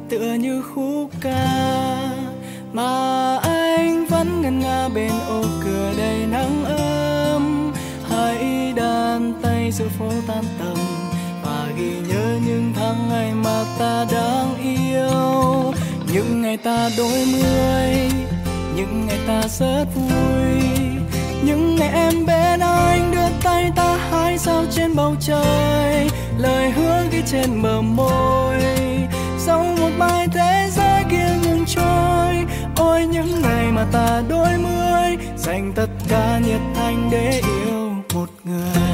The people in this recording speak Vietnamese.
tựa như khúc ca mà anh vẫn ngân nga bên ô cửa đầy nắng ấm. Hãy đan tay giữa phố tan tầm và ghi nhớ những tháng ngày mà ta đang yêu. Những ngày ta đôi mươi, những ngày ta rất vui, những ngày em bên anh đưa tay ta hái sao trên bầu trời. Lời hứa ghi trên bờ môi, sau một bài thế giới kia ngừng trôi. Ôi những ngày mà ta đôi mươi, dành tất cả nhiệt thành để yêu một người.